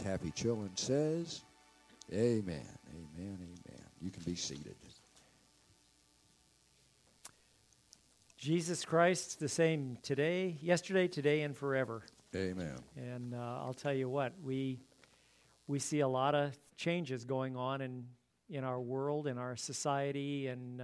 Taffy Chillen says, amen, amen, amen. You can be seated. Jesus Christ, the same today, yesterday, today, and forever. Amen. And I'll tell you what, we see a lot of changes going on in our world, in our society, and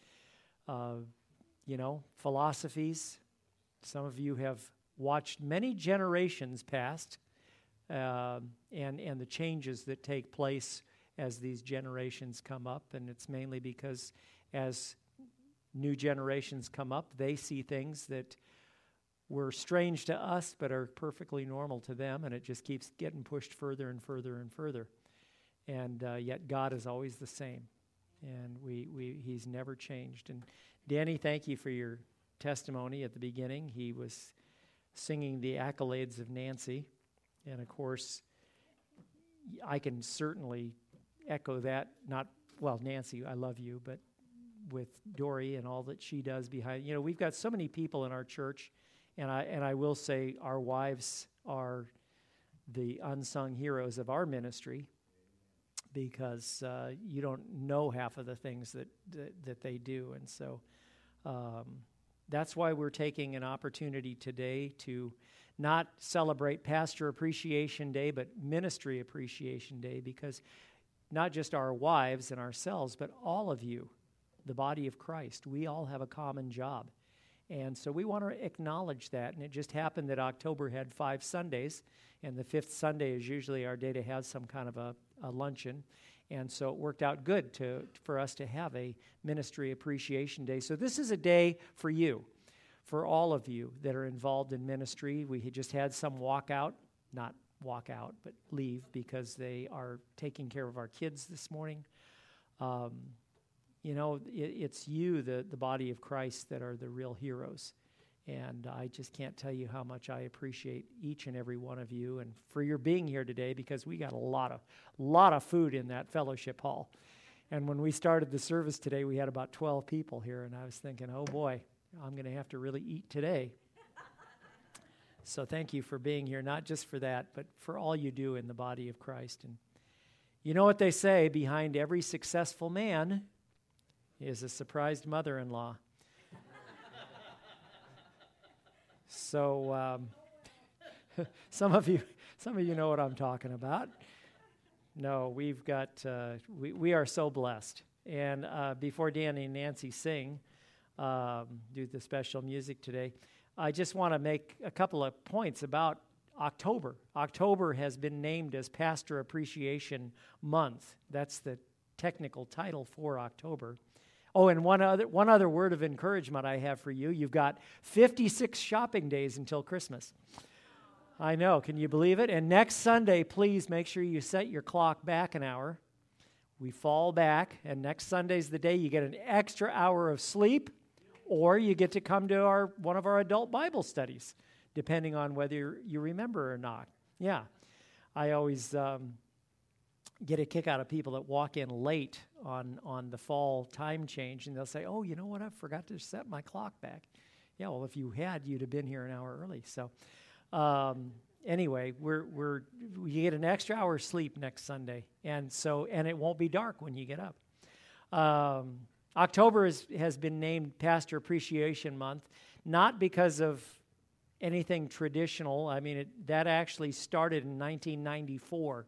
philosophies. Some of you have watched many generations past, and the changes that take place as these generations come up, and it's mainly because as new generations come up, they see things that were strange to us but are perfectly normal to them, and it just keeps getting pushed further and further and further. And yet God is always the same, and He's never changed. And Danny, thank you for your testimony at the beginning. He was singing the accolades of Nancy, and of course, I can certainly echo that. Nancy, I love you, but with Dory and all that she does behind, we've got so many people in our church, and I will say our wives are the unsung heroes of our ministry, because you don't know half of the things that they do. And so that's why we're taking an opportunity today to not celebrate Pastor Appreciation Day, but Ministry Appreciation Day, because not just our wives and ourselves, but all of you, the body of Christ, we all have a common job. And so we want to acknowledge that. And it just happened that October had 5 Sundays, and the 5th Sunday is usually our day to have some kind of a luncheon. And so it worked out good for us to have a Ministry Appreciation Day. So this is a day for you, for all of you that are involved in ministry. We had just had some not walk out, but leave because they are taking care of our kids this morning. It's you, the body of Christ, that are the real heroes. And I just can't tell you how much I appreciate each and every one of you, and for your being here today, because we got a lot of food in that fellowship hall. And when we started the service today, we had about 12 people here, and I was thinking, oh boy, I'm going to have to really eat today. So thank you for being here, not just for that, but for all you do in the body of Christ. And you know what they say, behind every successful man is a surprised mother-in-law. So some of you know what I'm talking about. No, we've got we are so blessed. And before Danny and Nancy sing, do the special music today, I just want to make a couple of points about October. October has been named as Pastor Appreciation Month. That's the technical title for October. Oh, and one other word of encouragement I have for you. You've got 56 shopping days until Christmas. I know. Can you believe it? And next Sunday, please make sure you set your clock back an hour. We fall back, and next Sunday's the day you get an extra hour of sleep, or you get to come to one of our adult Bible studies, depending on whether you remember or not. Yeah. I always get a kick out of people that walk in late on the fall time change, and they'll say, oh, you know what, I forgot to set my clock back. Yeah, well, if you had, you'd have been here an hour early. So anyway, we get an extra hour of sleep next Sunday, and it won't be dark when you get up. October has been named Pastor Appreciation Month, not because of anything traditional. I mean, that actually started in 1994.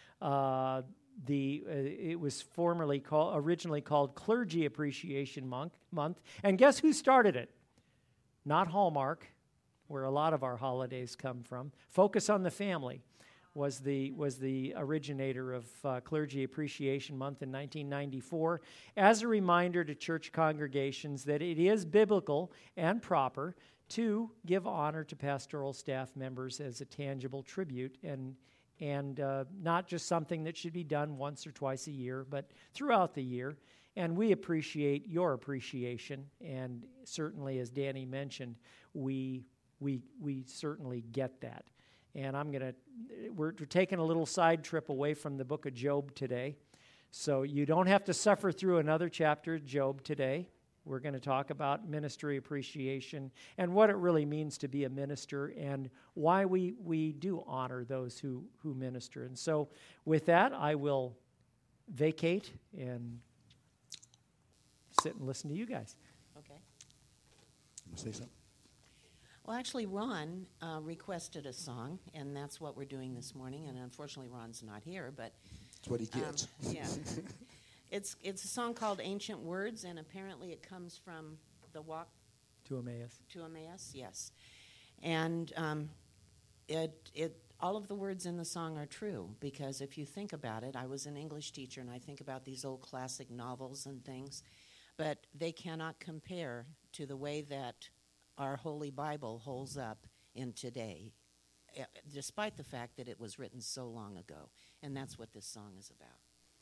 It was originally called Clergy Appreciation Month. And guess who started it? Not Hallmark, where a lot of our holidays come from. Focus on the Family was the originator of Clergy Appreciation Month in 1994, as a reminder to church congregations that it is biblical and proper to give honor to pastoral staff members as a tangible tribute, and not just something that should be done once or twice a year, but throughout the year. And we appreciate your appreciation, and certainly, as Danny mentioned, we certainly get that. And we're taking a little side trip away from the book of Job today, so you don't have to suffer through another chapter of Job today. We're going to talk about ministry appreciation and what it really means to be a minister and why we do honor those who minister. And so with that, I will vacate and sit and listen to you guys. Okay. You want to say something? Well, actually, Ron requested a song, and that's what we're doing this morning. And unfortunately, Ron's not here, but That's what he gets. yeah, it's a song called "Ancient Words," and apparently it comes from the Walk To Emmaus. to Emmaus. Yes, and it all of the words in the song are true, because if you think about it, I was an English teacher, and I think about these old classic novels and things, but they cannot compare to the way that our Holy Bible holds up in today, despite the fact that it was written so long ago. And that's what this song is about.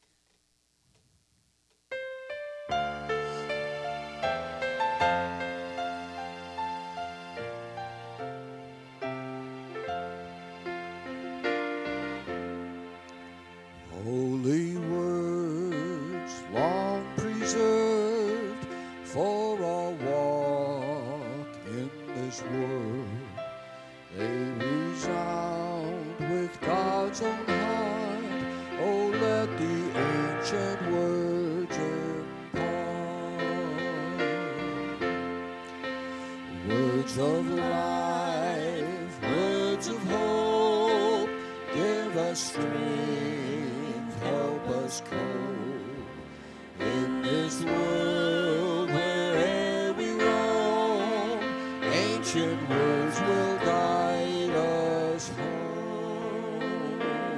Holy words long preserved for our walk in this world, they resound with God's own heart. Oh, let the ancient words impart words of life, words of hope, give us strength, help us cope in this world where'er we roam. Ancient words will guide us home.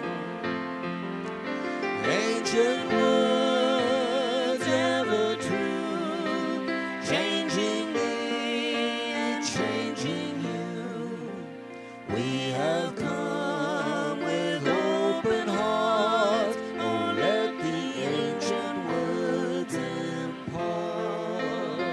Ancient words ever true, changing me and changing you. We have come with open hearts. Oh, let the ancient words impart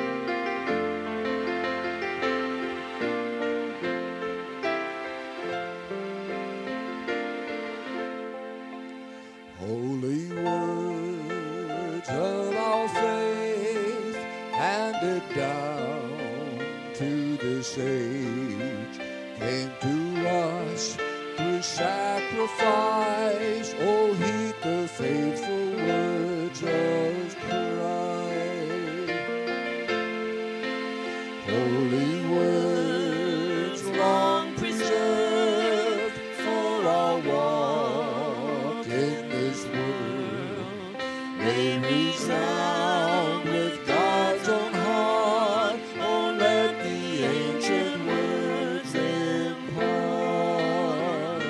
holy words of our faith, handed down to this age, came to us through sacrifice. Oh, heed the faithful words of Christ. Holy words long preserved for our walk in this world, they resound with God's own heart. Oh, let the ancient words impart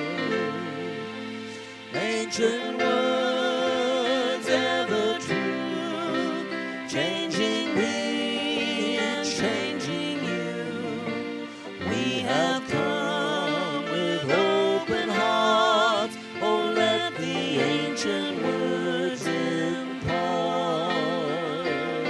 ancient words ever true, changing me and changing you. We have come with open hearts. Oh, let the ancient words impart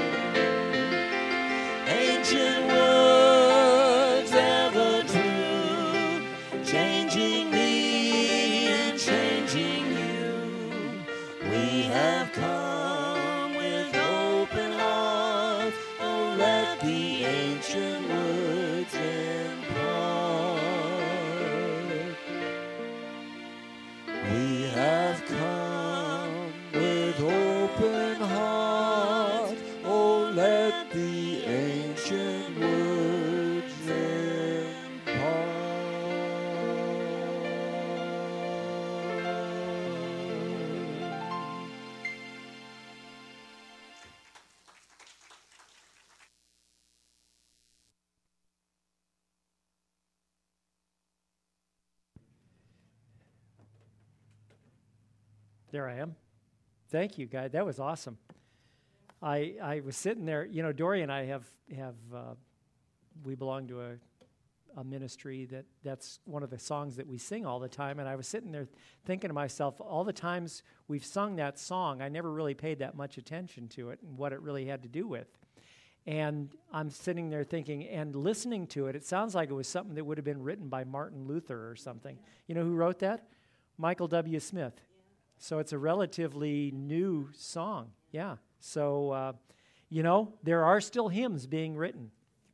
ancient words ever true, changing me and changing you. We have come with open hearts. Oh, let the ancient words impart. We have come with open hearts. Oh, let the ancient words impart. There I am. Thank you, guys. That was awesome. I was sitting there. You know, Dory and I have we belong to a ministry that's one of the songs that we sing all the time. And I was sitting there thinking to myself, all the times we've sung that song, I never really paid that much attention to it and what it really had to do with. And I'm sitting there thinking and listening to it. It sounds like it was something that would have been written by Martin Luther or something. You know who wrote that? Michael W. Smith. So it's a relatively new song. Yeah. So, there are still hymns being written.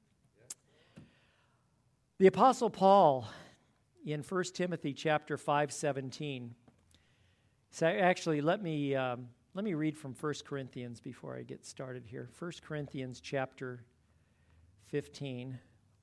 The Apostle Paul in 1 Timothy chapter 5:17. So actually, let me read from 1 Corinthians before I get started here. 1 Corinthians chapter 15.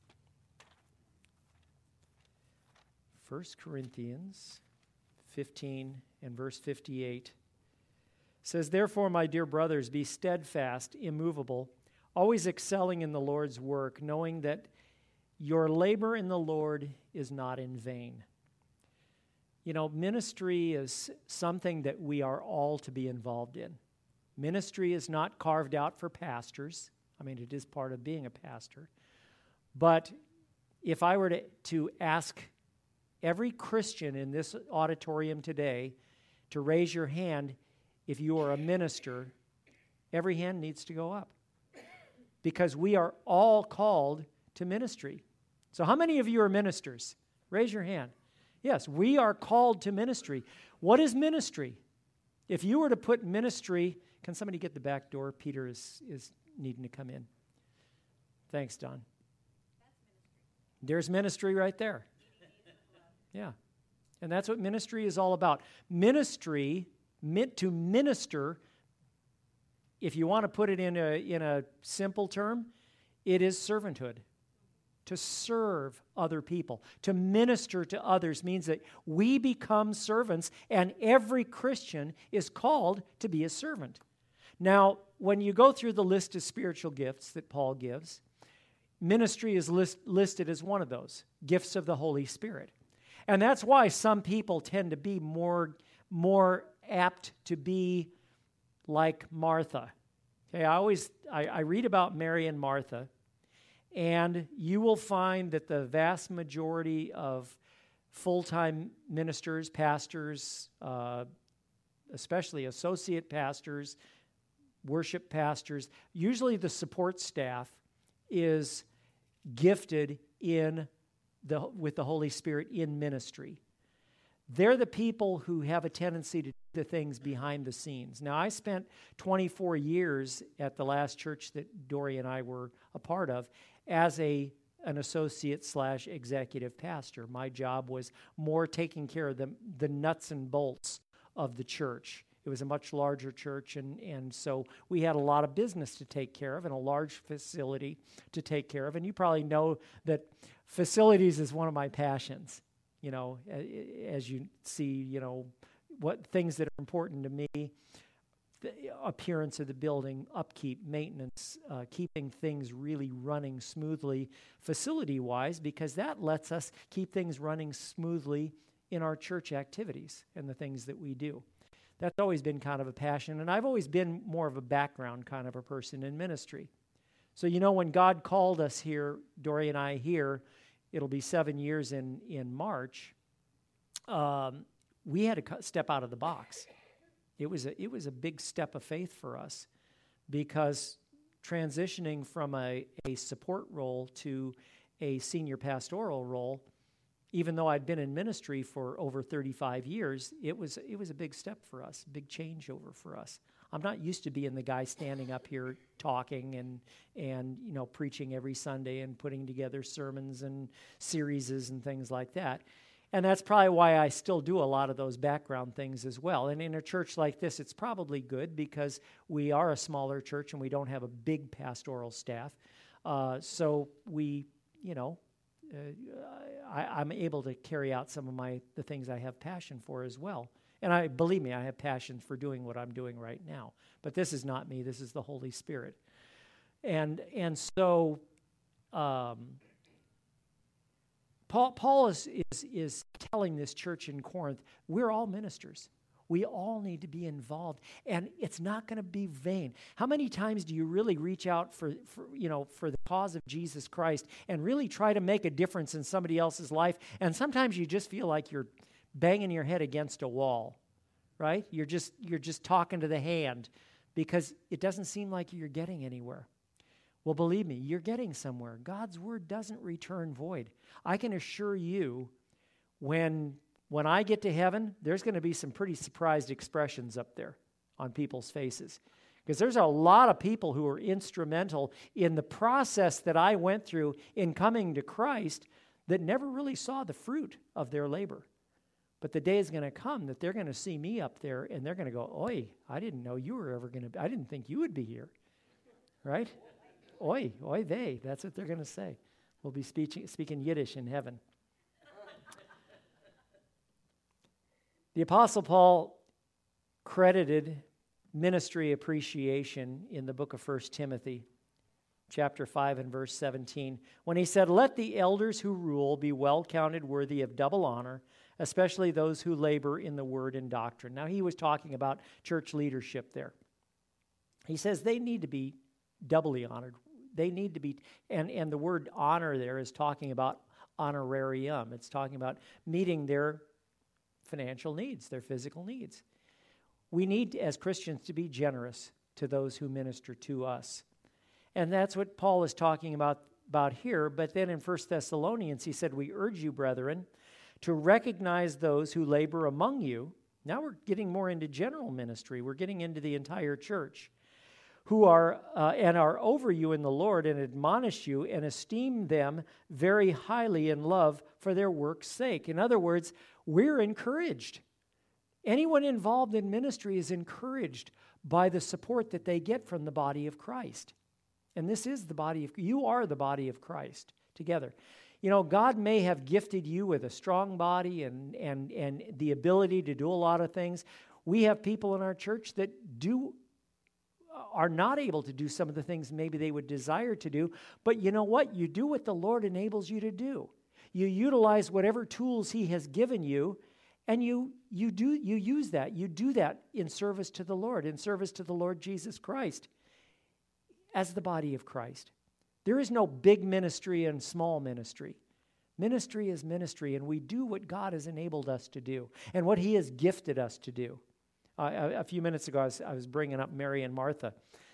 1 Corinthians 15 and verse 58 says, "Therefore, my dear brothers, be steadfast, immovable, always excelling in the Lord's work, knowing that your labor in the Lord is not in vain." Ministry is something that we are all to be involved in. Ministry is not carved out for pastors. I mean, it is part of being a pastor. But if I were to ask every Christian in this auditorium today to raise your hand if you are a minister, every hand needs to go up. Because we are all called to ministry. So how many of you are ministers? Raise your hand. Yes, we are called to ministry. What is ministry? If you were to put ministry, can somebody get the back door? Peter is needing to come in. Thanks, Don. There's ministry right there. Yeah. And that's what ministry is all about. Ministry, to minister, if you want to put it in a simple term, it is servanthood. To serve other people, to minister to others means that we become servants, and every Christian is called to be a servant. Now, when you go through the list of spiritual gifts that Paul gives, ministry is listed as one of those, gifts of the Holy Spirit. And that's why some people tend to be more apt to be like Martha. Okay, I read about Mary and Martha, and you will find that the vast majority of full-time ministers, pastors, especially associate pastors, worship pastors, usually the support staff is gifted with the Holy Spirit in ministry. They're the people who have a tendency to do the things behind the scenes. Now, I spent 24 years at the last church that Dory and I were a part of as an associate/executive pastor. My job was more taking care of the nuts and bolts of the church. It was a much larger church, and so we had a lot of business to take care of and a large facility to take care of. And you probably know that facilities is one of my passions. As you see, what things that are important to me, the appearance of the building, upkeep, maintenance, keeping things really running smoothly facility-wise, because that lets us keep things running smoothly in our church activities and the things that we do. That's always been kind of a passion, and I've always been more of a background kind of a person in ministry. So, when God called us here, Dory and I here, it'll be 7 years in March, we had to step out of the box. It was a big step of faith for us, because transitioning from a support role to a senior pastoral role, even though I'd been in ministry for over 35 years, it was a big step for us, a big changeover for us. I'm not used to being the guy standing up here talking and preaching every Sunday and putting together sermons and series and things like that. And that's probably why I still do a lot of those background things as well. And in a church like this, it's probably good because we are a smaller church and we don't have a big pastoral staff. So we, I'm able to carry out some of the things I have passion for as well. And believe me, I have passion for doing what I'm doing right now. But this is not me. This is the Holy Spirit. And so Paul is telling this church in Corinth, we're all ministers. We all need to be involved, and it's not going to be vain. How many times do you really reach out for the cause of Jesus Christ and really try to make a difference in somebody else's life? And sometimes you just feel like you're banging your head against a wall, right? You're just talking to the hand because it doesn't seem like you're getting anywhere. Well, believe me, you're getting somewhere. God's word doesn't return void. I can assure you, when I get to heaven, there's going to be some pretty surprised expressions up there on people's faces, Because there's a lot of people who are instrumental in the process that I went through in coming to Christ that never really saw the fruit of their labor. But the day is going to come that they're going to see me up there and they're going to go, oi, I didn't know you were ever going to, I didn't think you would be here. Right? Oi, oi vey. That's what they're going to say. We'll be speaking Yiddish in heaven. The Apostle Paul credited ministry appreciation in the book of 1 Timothy, chapter 5 and verse 17, when he said, "Let the elders who rule be well counted worthy of double honor, especially those who labor in the word and doctrine." Now, he was talking about church leadership there. He says they need to be doubly honored. They need to be, and the word honor there is talking about honorarium. It's talking about meeting their financial needs, their physical needs. We need, as Christians, to be generous to those who minister to us. And that's what Paul is talking about here. But then in 1 Thessalonians, he said, "We urge you, brethren, to recognize those who labor among you." Now we're getting more into general ministry. We're getting into the entire church. "Who are and are over you in the Lord, and admonish you, and esteem them very highly in love for their work's sake." In other words, we're encouraged. Anyone involved in ministry is encouraged by the support that they get from the body of Christ. And this is the body of, you are the body of Christ together. You know, God may have gifted you with a strong body and the ability to do a lot of things. We have people in our church that are not able to do some of the things maybe they would desire to do. But you know what? You do what the Lord enables you to do. You utilize whatever tools He has given you, and you use that. You do that in service to the Lord, in service to the Lord Jesus Christ, as the body of Christ. There is no big ministry and small ministry. Ministry is ministry, and we do what God has enabled us to do and what He has gifted us to do. A few minutes ago, I was bringing up Mary and Martha.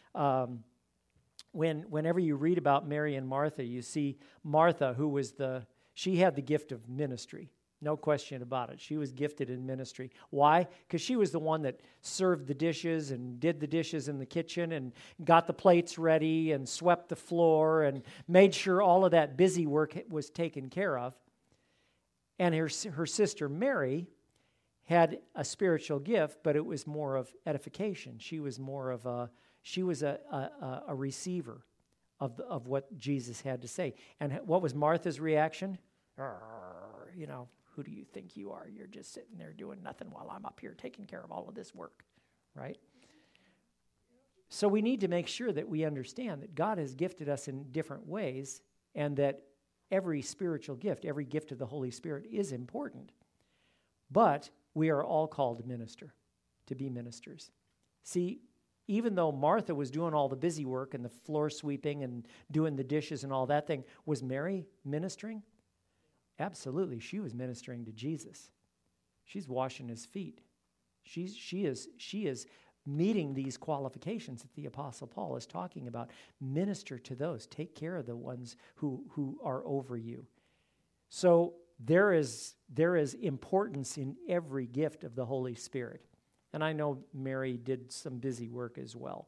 Whenever you read about Mary and Martha, you see Martha, she had the gift of ministry. No question about it. She was gifted in ministry. Why? Because she was the one that served the dishes and did the dishes in the kitchen and got the plates ready and swept the floor and made sure all of that busy work was taken care of. And her sister Mary had a spiritual gift, but it was more of edification. She was more of a receiver of what Jesus had to say. And what was Martha's reaction? You know, who do you think you are? You're just sitting there doing nothing while I'm up here taking care of all of this work, right? So we need to make sure that we understand that God has gifted us in different ways and that every spiritual gift, every gift of the Holy Spirit is important. But we are all called to minister, to be ministers. See, even though Martha was doing all the busy work and the floor sweeping and doing the dishes and all that thing, was Mary ministering? Absolutely, she was ministering to Jesus. She's washing His feet. She is meeting these qualifications that the Apostle Paul is talking about. Minister to those. Take care of the ones who are over you. So there is importance in every gift of the Holy Spirit. And I know Mary did some busy work as well.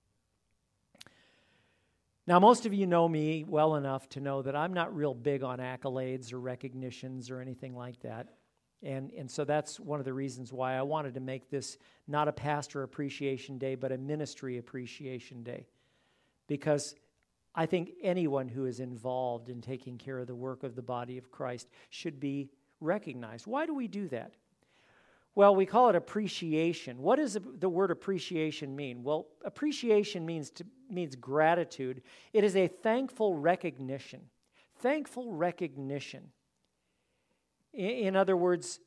Now, most of you know me well enough to know that I'm not real big on accolades or recognitions or anything like that. And so that's one of the reasons why I wanted to make this not a pastor appreciation day, but a ministry appreciation day. Because I think anyone who is involved in taking care of the work of the body of Christ should be recognized. Why do we do that? Well, we call it appreciation. What does the word appreciation mean? Well, appreciation means gratitude. It is a thankful recognition. Thankful recognition. In other words,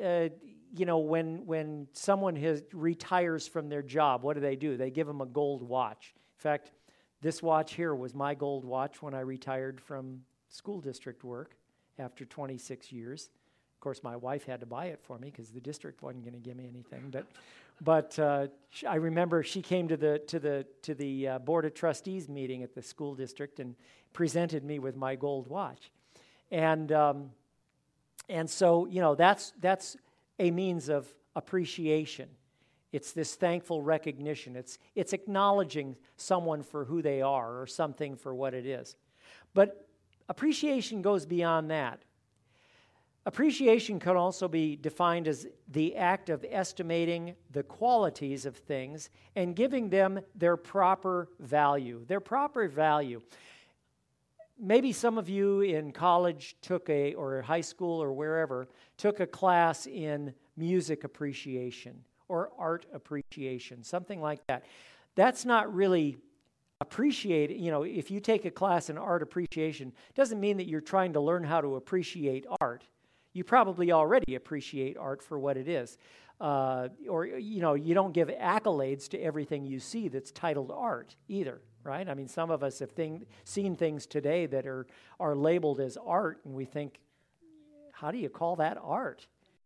when someone retires from their job, what do? They give them a gold watch. In fact, this watch here was my gold watch when I retired from school district work after 26 years. Of course, my wife had to buy it for me because the district wasn't going to give me anything. But I remember she came to the board of trustees meeting at the school district and presented me with my gold watch, and so that's a means of appreciation. It's this thankful recognition. It's acknowledging someone for who they are or something for what it is. But appreciation goes beyond that. Appreciation can also be defined as the act of estimating the qualities of things and giving them their proper value. Their proper value. Maybe some of you in college or high school or wherever, took a class in music appreciation or art appreciation, something like that. That's not really appreciate. If you take a class in art appreciation, doesn't mean that you're trying to learn how to appreciate art. You probably already appreciate art for what it is. You don't give accolades to everything you see that's titled art either, right? I mean, some of us have seen things today that are labeled as art, and we think, how do you call that art?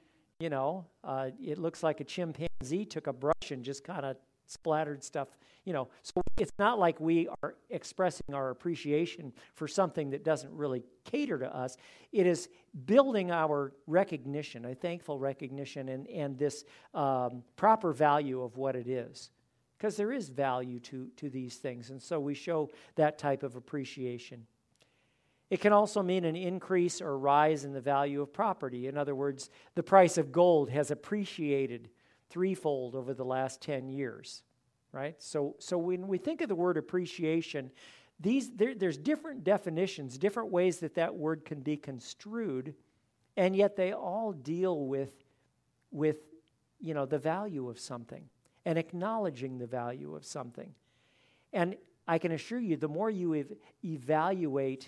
It looks like a chimpanzee took a brush and just kind of splattered stuff, So it's not like we are expressing our appreciation for something that doesn't really cater to us. It is building our recognition, a thankful recognition, and this proper value of what it is. Because there is value to these things, and so we show that type of appreciation. It can also mean an increase or rise in the value of property. In other words, the price of gold has appreciated threefold over the last 10 years, right? So when we think of the word appreciation, there's different definitions, different ways that word can be construed, and yet they all deal with the value of something and acknowledging the value of something. And I can assure you, the more you evaluate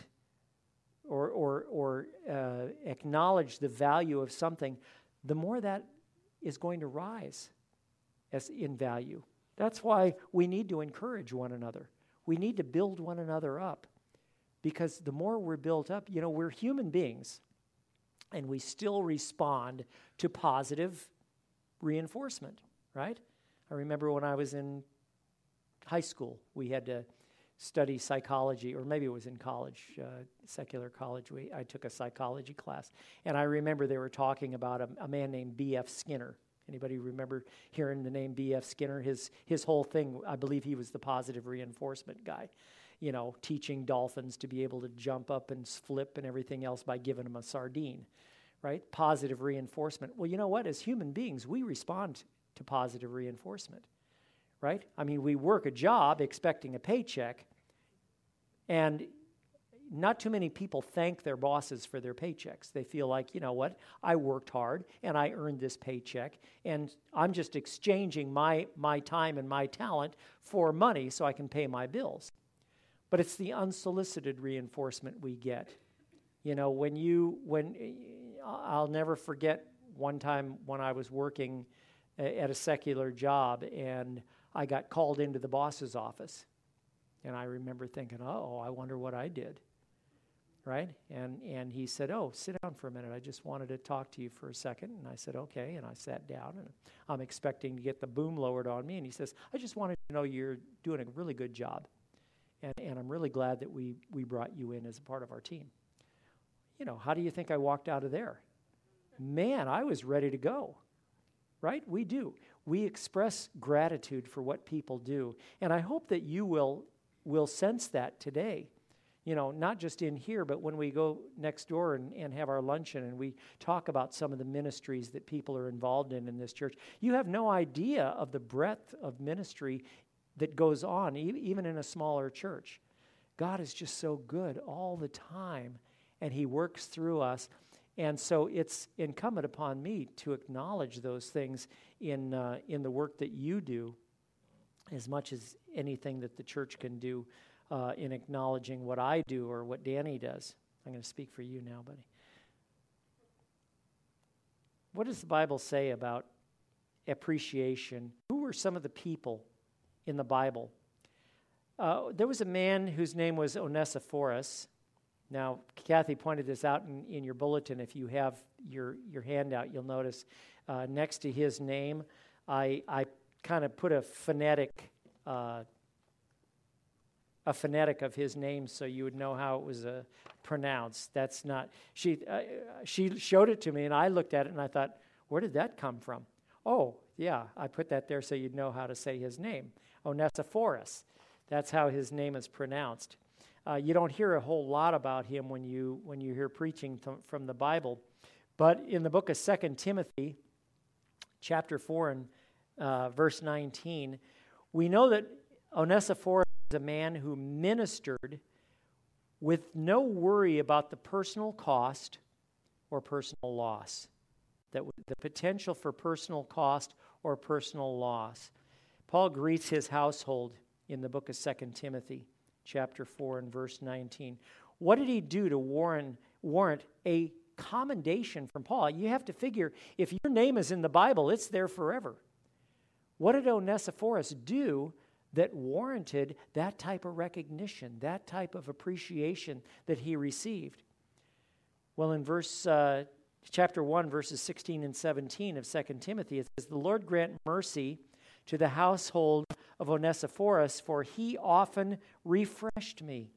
or acknowledge the value of something, the more that is going to rise as in value. That's why we need to encourage one another. We need to build one another up, because the more we're built up, we're human beings, and we still respond to positive reinforcement, right? I remember when I was in high school, we had to study psychology, or maybe it was in college, secular college. I took a psychology class, and I remember they were talking about a man named B.F. Skinner. Anybody remember hearing the name B.F. Skinner? His whole thing, I believe he was the positive reinforcement guy, teaching dolphins to be able to jump up and flip and everything else by giving them a sardine, right? Positive reinforcement. Well, you know what? As human beings, we respond to positive reinforcement. Right? I mean, we work a job expecting a paycheck, and not too many people thank their bosses for their paychecks. They feel like, I worked hard, and I earned this paycheck, and I'm just exchanging my time and my talent for money so I can pay my bills. But it's the unsolicited reinforcement we get. I'll never forget one time when I was working at a secular job, and I got called into the boss's office, and I remember thinking, I wonder what I did, right? And he said, sit down for a minute. I just wanted to talk to you for a second. And I said, okay, and I sat down, and I'm expecting to get the boom lowered on me, and he says, I just wanted to know you're doing a really good job, and I'm really glad that we brought you in as a part of our team. How do you think I walked out of there? Man, I was ready to go. Right? We do. We express gratitude for what people do. And I hope that you will sense that today. Not just in here, but when we go next door and have our luncheon and we talk about some of the ministries that people are involved in this church. You have no idea of the breadth of ministry that goes on, even in a smaller church. God is just so good all the time, and He works through us. And so it's incumbent upon me to acknowledge those things in the work that you do, as much as anything that the church can do in acknowledging what I do or what Danny does. I'm going to speak for you now, buddy. What does the Bible say about appreciation? Who were some of the people in the Bible? There was a man whose name was Onesiphorus. Now, Kathy pointed this out in your bulletin. If you have your handout, you'll notice next to his name, I kind of put a phonetic of his name so you would know how it was pronounced. That's not, she showed it to me, and I looked at it, and I thought, where did that come from? Oh, Yeah, I put that there so you'd know how to say his name. Onesiphorus. That's how his name is pronounced. You don't hear a whole lot about him when you hear preaching from the Bible. But in the book of 2 Timothy, chapter 4 and verse 19, we know that Onesiphorus is a man who ministered with no worry about the personal cost or personal loss, the potential for personal cost or personal loss. Paul greets his household in the book of 2 Timothy, chapter 4 and verse 19. What did he do to warrant a commendation from Paul? You have to figure, if your name is in the Bible, it's there forever. What did Onesiphorus do that warranted that type of recognition, that type of appreciation that he received? Well, in chapter 1, verses 16 and 17 of 2 Timothy, it says, "The Lord grant mercy to the household of Onesiphorus, for he often refreshed me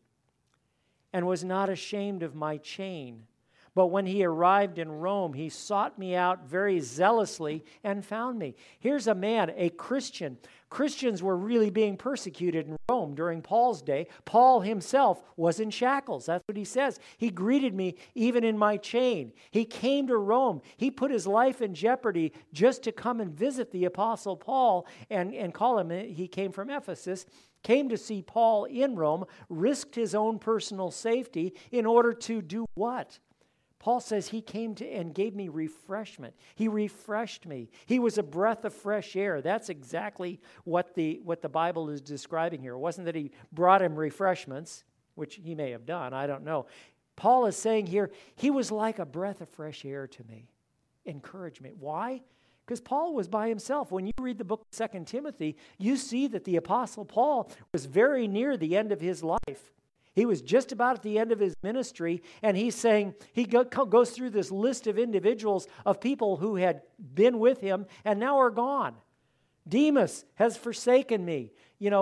and was not ashamed of my chain. But when he arrived in Rome, he sought me out very zealously and found me." Here's a man, a Christian. Christians were really being persecuted in Rome during Paul's day. Paul himself was in shackles. That's what he says. He greeted me even in my chain. He came to Rome. He put his life in jeopardy just to come and visit the Apostle Paul and call him. He came from Ephesus, came to see Paul in Rome, risked his own personal safety in order to do what? Paul says he came to and gave me refreshment. He refreshed me. He was a breath of fresh air. That's exactly what the Bible is describing here. It wasn't that he brought him refreshments, which he may have done, I don't know. Paul is saying here, he was like a breath of fresh air to me. Encouragement. Why? Because Paul was by himself. When you read the book of 2 Timothy, you see that the Apostle Paul was very near the end of his life. He was just about at the end of his ministry, and he's saying, he goes through this list of individuals, of people who had been with him and now are gone. Demas has forsaken me.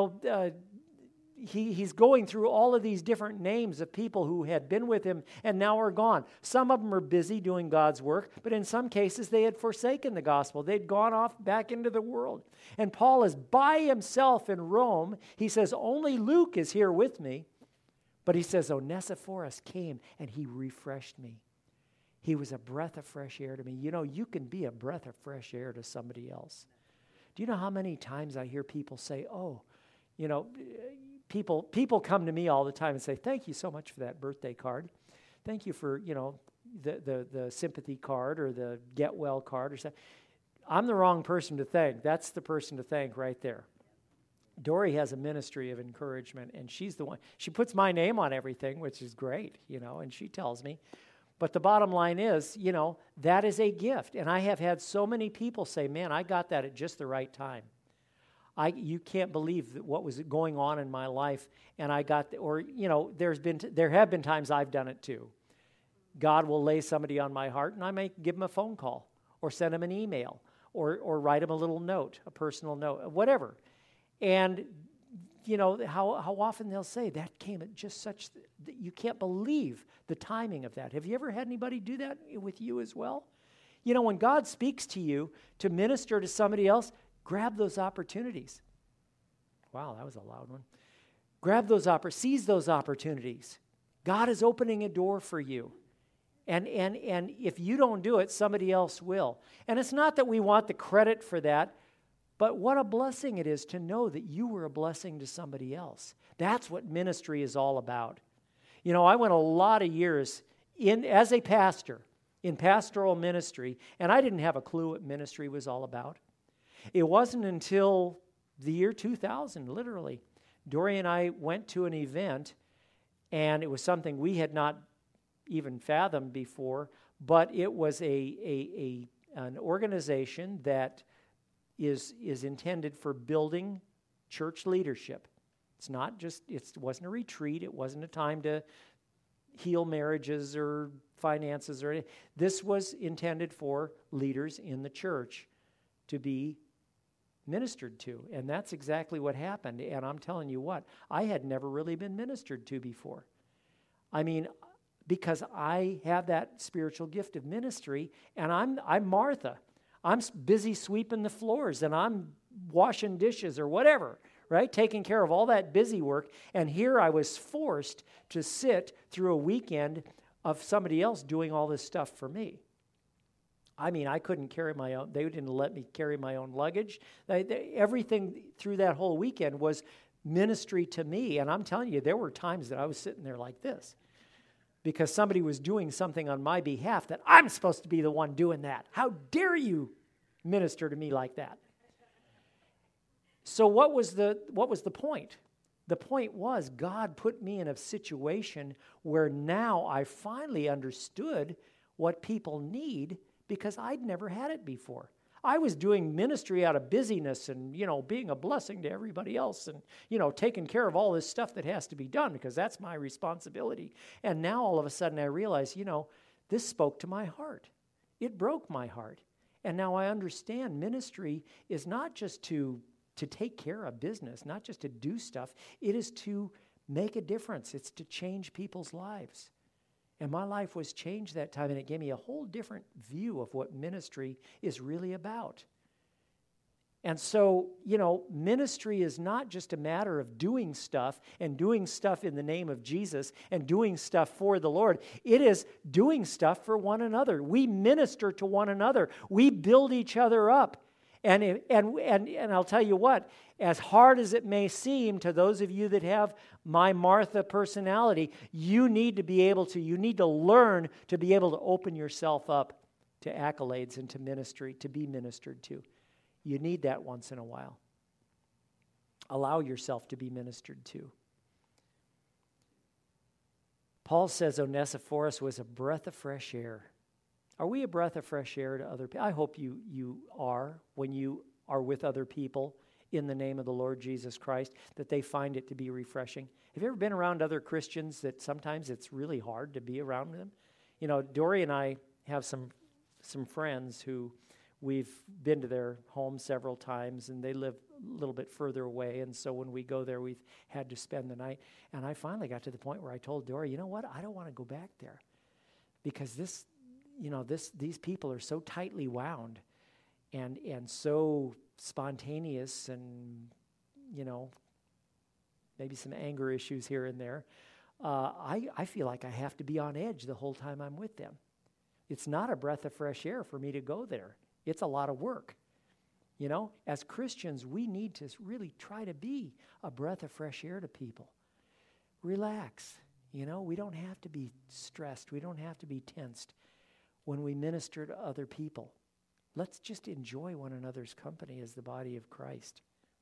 He's going through all of these different names of people who had been with him and now are gone. Some of them are busy doing God's work, but in some cases they had forsaken the gospel. They'd gone off back into the world. And Paul is by himself in Rome. He says, only Luke is here with me. But he says, Onesiphorus came and he refreshed me. He was a breath of fresh air to me. You can be a breath of fresh air to somebody else. Do you know how many times I hear people say, people come to me all the time and say, thank you so much for that birthday card. Thank you for, the sympathy card or the get well card or something. I'm the wrong person to thank. That's the person to thank right there. Dory has a ministry of encouragement, and she's the one. She puts my name on everything, which is great, and she tells me. But the bottom line is, that is a gift. And I have had so many people say, man, I got that at just the right time. You can't believe what was going on in my life, and I got, there have been times I've done it too. God will lay somebody on my heart, and I may give them a phone call, or send them an email, or write them a little note, a personal note, whatever. And, how often they'll say, that came at just such, that you can't believe the timing of that. Have you ever had anybody do that with you as well? When God speaks to you to minister to somebody else, grab those opportunities. Wow, that was a loud one. Seize those opportunities. God is opening a door for you. And if you don't do it, somebody else will. And it's not that we want the credit for that, but what a blessing it is to know that you were a blessing to somebody else. That's what ministry is all about. I went a lot of years as a pastor in pastoral ministry, and I didn't have a clue what ministry was all about. It wasn't until the year 2000, literally, Dory and I went to an event, and it was something we had not even fathomed before, but it was an organization that is intended for building church leadership. It wasn't a retreat. It wasn't a time to heal marriages or finances or anything. This was intended for leaders in the church to be ministered to. And that's exactly what happened. And I'm telling you what, I had never really been ministered to before. Because I have that spiritual gift of ministry, and I'm Martha. I'm busy sweeping the floors and I'm washing dishes or whatever, right? Taking care of all that busy work. And here I was forced to sit through a weekend of somebody else doing all this stuff for me. I mean, I couldn't carry my own. They didn't let me carry my own luggage. Everything through that whole weekend was ministry to me. And I'm telling you, there were times that I was sitting there like this because somebody was doing something on my behalf that I'm supposed to be the one doing that. How dare you minister to me like that? So what was the point? The point was God put me in a situation where now I finally understood what people need because I'd never had it before. I was doing ministry out of busyness and, being a blessing to everybody else and, taking care of all this stuff that has to be done because that's my responsibility. And now all of a sudden I realize, this spoke to my heart. It broke my heart. And now I understand ministry is not just to take care of business, not just to do stuff. It is to make a difference. It's to change people's lives. And my life was changed that time, and it gave me a whole different view of what ministry is really about. And so, ministry is not just a matter of doing stuff and doing stuff in the name of Jesus and doing stuff for the Lord. It is doing stuff for one another. We minister to one another. We build each other up. And I'll tell you what, as hard as it may seem to those of you that have my Martha personality, you need to learn to be able to open yourself up to accolades and to ministry, to be ministered to. You need that once in a while. Allow yourself to be ministered to. Paul says Onesiphorus was a breath of fresh air. Are we a breath of fresh air to other people? I hope you are when you are with other people in the name of the Lord Jesus Christ, that they find it to be refreshing. Have you ever been around other Christians that sometimes it's really hard to be around them? Dory and I have some friends who we've been to their home several times, and they live a little bit further away, and so when we go there, we've had to spend the night. And I finally got to the point where I told Dory, you know what? I don't want to go back there because these people are so tightly wound and so spontaneous and, maybe some anger issues here and there. I feel like I have to be on edge the whole time I'm with them. It's not a breath of fresh air for me to go there. It's a lot of work. As Christians, we need to really try to be a breath of fresh air to people. Relax. We don't have to be stressed. We don't have to be tensed when we minister to other people. Let's just enjoy one another's company as the body of Christ.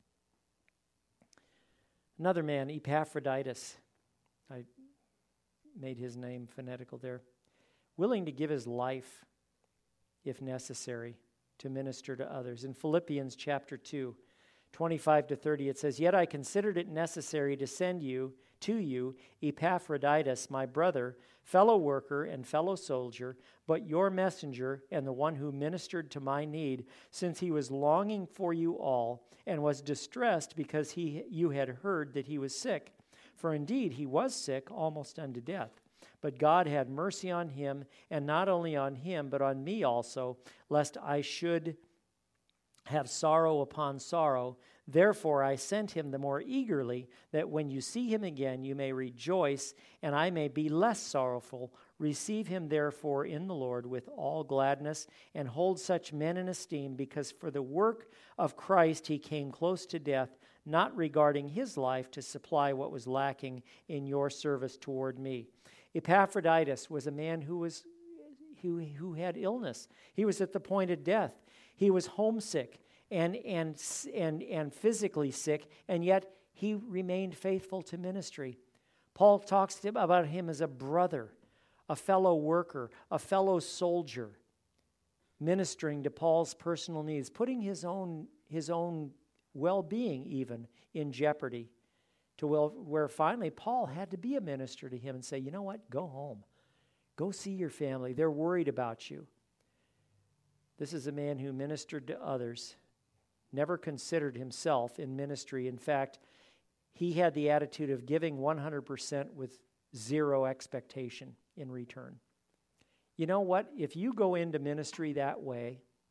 Another man, Epaphroditus, I made his name phonetical there, willing to give his life, if necessary, to minister to others. In Philippians chapter 2, 25 to 30, it says, "Yet I considered it necessary to send to you Epaphroditus, my brother, fellow worker and fellow soldier, but your messenger and the one who ministered to my need, since he was longing for you all and was distressed because you had heard that he was sick. For indeed he was sick almost unto death. But God had mercy on him, and not only on him, but on me also, lest I should have sorrow upon sorrow. Therefore I sent him the more eagerly, that when you see him again you may rejoice, and I may be less sorrowful. Receive him therefore in the Lord with all gladness, and hold such men in esteem, because for the work of Christ he came close to death, not regarding his life to supply what was lacking in your service toward me." Epaphroditus was a man who had illness. He was at the point of death. He was homesick and physically sick, and yet he remained faithful to ministry. Paul talks about him as a brother, a fellow worker, a fellow soldier, ministering to Paul's personal needs, putting his own well-being even in jeopardy, to where finally Paul had to be a minister to him and say, you know what, go home. Go see your family. They're worried about you. This is a man who ministered to others, never considered himself in ministry. In fact, he had the attitude of giving 100% with zero expectation in return. You know what? If you go into ministry that way,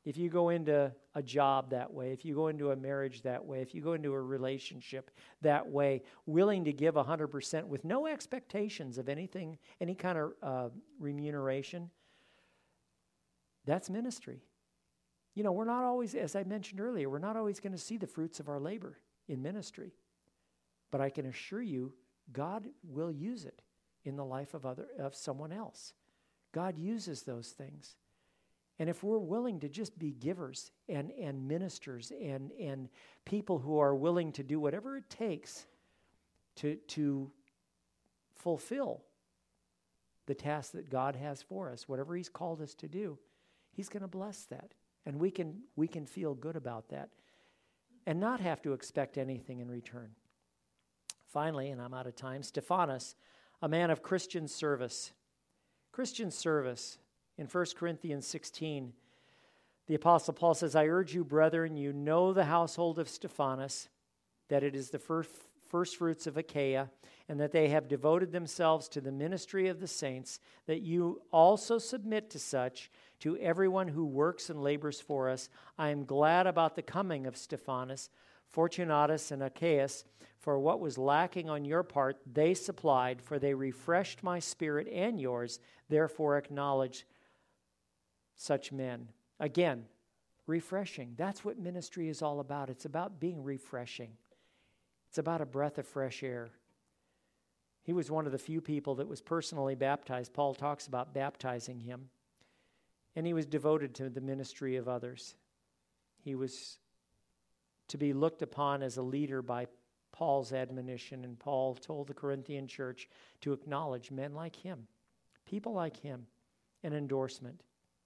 if you go into a job that way, if you go into a marriage that way, if you go into a relationship that way, willing to give 100% with no expectations of anything, any kind of remuneration, that's ministry. You know, we're not always, as I mentioned earlier, we're not always going to see the fruits of our labor in ministry. But I can assure you, God will use it in the life of someone else. God uses those things. And if we're willing to just be givers and ministers and people who are willing to do whatever it takes to fulfill the task that God has for us, whatever He's called us to do, He's going to bless that. And we can feel good about that and not have to expect anything in return. Finally, and I'm out of time, Stephanas, a man of Christian service. Christian service. In 1 Corinthians 16, the Apostle Paul says, I urge you, brethren, you know the household of Stephanas, that it is the first fruits of Achaia, and that they have devoted themselves to the ministry of the saints, that you also submit to such, to everyone who works and labors for us. I am glad about the coming of Stephanas, Fortunatus, and Achaeus, for what was lacking on your part they supplied, for they refreshed my spirit and yours. Therefore acknowledge such men. Again, refreshing. That's what ministry is all about. It's about being refreshing. It's about a breath of fresh air. He was one of the few people that was personally baptized. Paul talks about baptizing him. And he was devoted to the ministry of others. He was to be looked upon as a leader by Paul's admonition, and Paul told the Corinthian church to acknowledge men like him, people like him, an endorsement.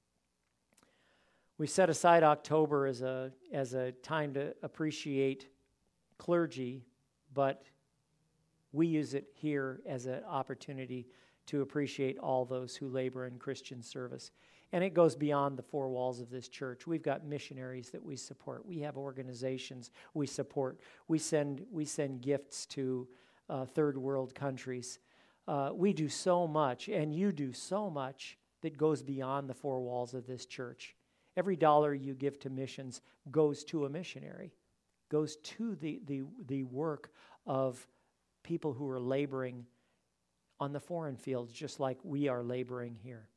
We set aside October as a time to appreciate clergy, but we use it here as an opportunity to appreciate all those who labor in Christian service. And it goes beyond the four walls of this church. We've got missionaries that we support. We have organizations we support. We send gifts to third world countries. We do so much, and you do so much that goes beyond the four walls of this church. Every dollar you give to missions goes to a missionary, goes to the work of people who are laboring on the foreign fields, just like we are laboring here.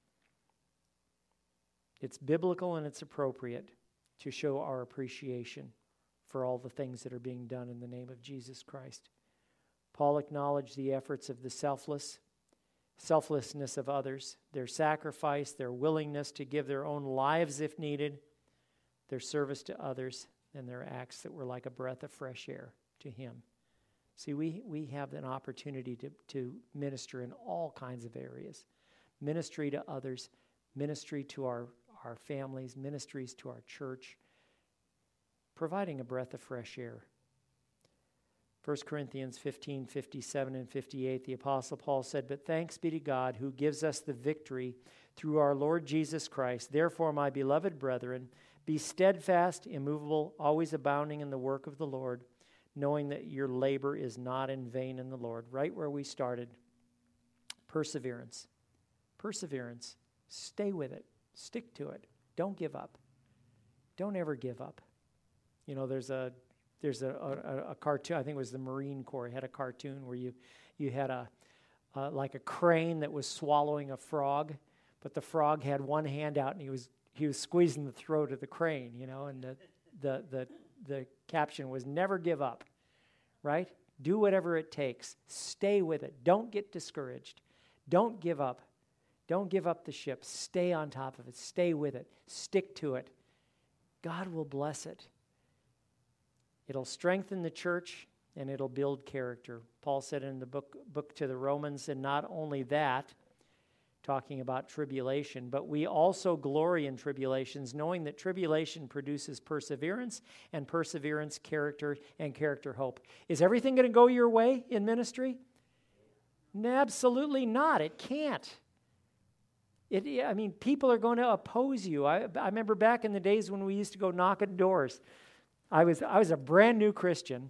It's biblical and it's appropriate to show our appreciation for all the things that are being done in the name of Jesus Christ. Paul acknowledged the efforts of the selflessness of others, their sacrifice, their willingness to give their own lives if needed, their service to others, and their acts that were like a breath of fresh air to him. See, we have an opportunity to minister in all kinds of areas. Ministry to others, ministry to our families, ministries to our church, providing a breath of fresh air. 1 Corinthians 15, 57 and 58, the Apostle Paul said, But thanks be to God who gives us the victory through our Lord Jesus Christ. Therefore, my beloved brethren, be steadfast, immovable, always abounding in the work of the Lord, knowing that your labor is not in vain in the Lord. Right where we started. Perseverance. Perseverance. Stay with it. Stick to it. Don't give up. Don't ever give up. You know, there's a cartoon, I think it was the Marine Corps, had a cartoon where you had like a crane that was swallowing a frog, but the frog had one hand out and he was squeezing the throat of the crane, you know, and the caption was never give up, right? Do whatever it takes. Stay with it. Don't get discouraged. Don't give up. Don't give up the ship. Stay on top of it. Stay with it. Stick to it. God will bless it. It'll strengthen the church and it'll build character. Paul said in the book to the Romans, and not only that, talking about tribulation, but we also glory in tribulations, knowing that tribulation produces perseverance, and perseverance, character, and character, hope. Is everything going to go your way in ministry? Absolutely not. It can't. People are going to oppose you. I remember back in the days when we used to go knock at doors. I was a brand new Christian,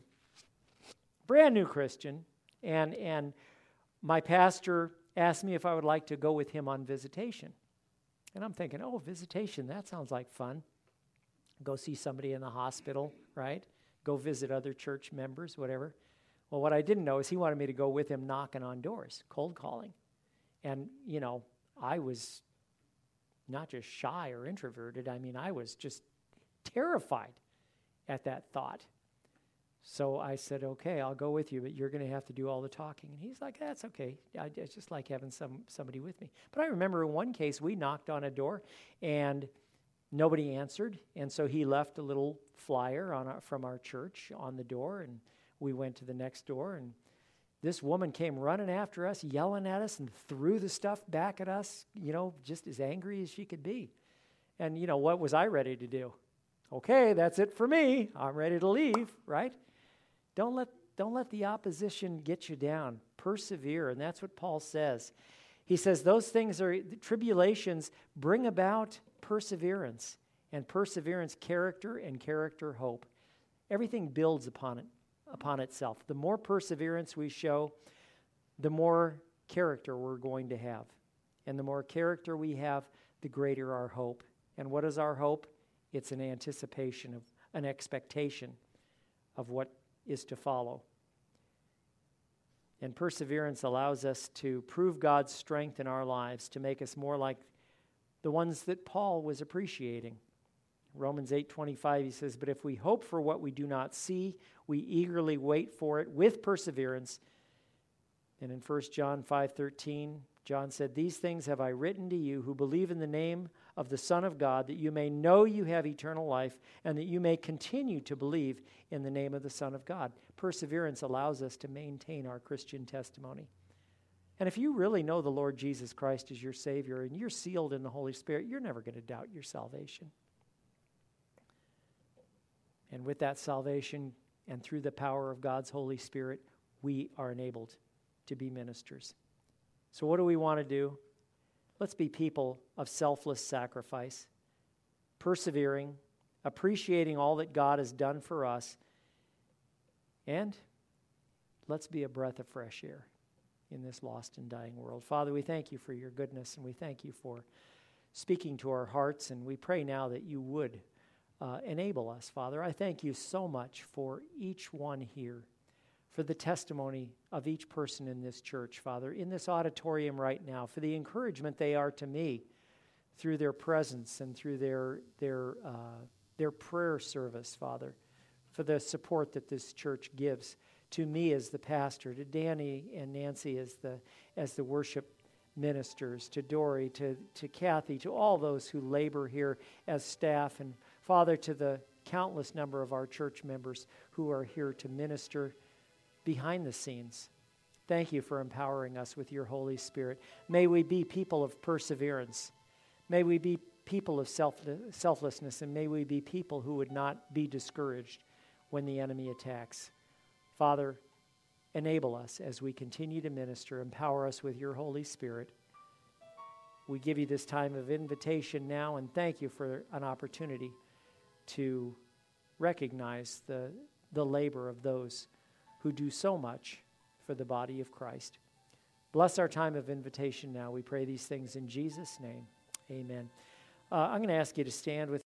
and my pastor asked me if I would like to go with him on visitation. And I'm thinking, oh, visitation, that sounds like fun. Go see somebody in the hospital, right? Go visit other church members, whatever. Well, what I didn't know is he wanted me to go with him knocking on doors, cold calling. And, you know, I was not just shy or introverted. I mean, I was just terrified at that thought. So I said, okay, I'll go with you, but you're going to have to do all the talking. And he's like, that's okay. I just like having somebody with me. But I remember in one case, we knocked on a door, and nobody answered. And so he left a little flyer from our church on the door, and we went to the next door, and this woman came running after us, yelling at us, and threw the stuff back at us, you know, just as angry as she could be. And, you know, what was I ready to do? Okay, that's it for me. I'm ready to leave, right? Don't let the opposition get you down. Persevere, and that's what Paul says. He says those things tribulations bring about perseverance, and perseverance, character, and character, hope. Everything builds upon itself. The more perseverance we show, the more character we're going to have. And the more character we have, the greater our hope. And what is our hope? It's an anticipation, an expectation of what is to follow. And perseverance allows us to prove God's strength in our lives, to make us more like the ones that Paul was appreciating. Romans 8:25, he says, but if we hope for what we do not see, we eagerly wait for it with perseverance. And in 1 John 5:13, John said, these things have I written to you who believe in the name of the Son of God, that you may know you have eternal life, and that you may continue to believe in the name of the Son of God. Perseverance allows us to maintain our Christian testimony. And if you really know the Lord Jesus Christ as your Savior, and you're sealed in the Holy Spirit, you're never going to doubt your salvation. And with that salvation and through the power of God's Holy Spirit, we are enabled to be ministers. So what do we want to do? Let's be people of selfless sacrifice, persevering, appreciating all that God has done for us, and let's be a breath of fresh air in this lost and dying world. Father, we thank you for your goodness, and we thank you for speaking to our hearts, and we pray now that you would enable us, Father. I thank you so much for each one here, for the testimony of each person in this church, Father, in this auditorium right now, for the encouragement they are to me through their presence and through their prayer service, Father, for the support that this church gives to me as the pastor, to Danny and Nancy as the worship ministers, to Dory, to Kathy, to all those who labor here as staff, and Father, to the countless number of our church members who are here to minister behind the scenes. Thank you for empowering us with your Holy Spirit. May we be people of perseverance. May we be people of selflessness, and may we be people who would not be discouraged when the enemy attacks. Father, enable us as we continue to minister. Empower us with your Holy Spirit. We give you this time of invitation now, and thank you for an opportunity to recognize the labor of those who do so much for the body of Christ. Bless our time of invitation now. We pray these things in Jesus' name. Amen. I'm going to ask you to stand with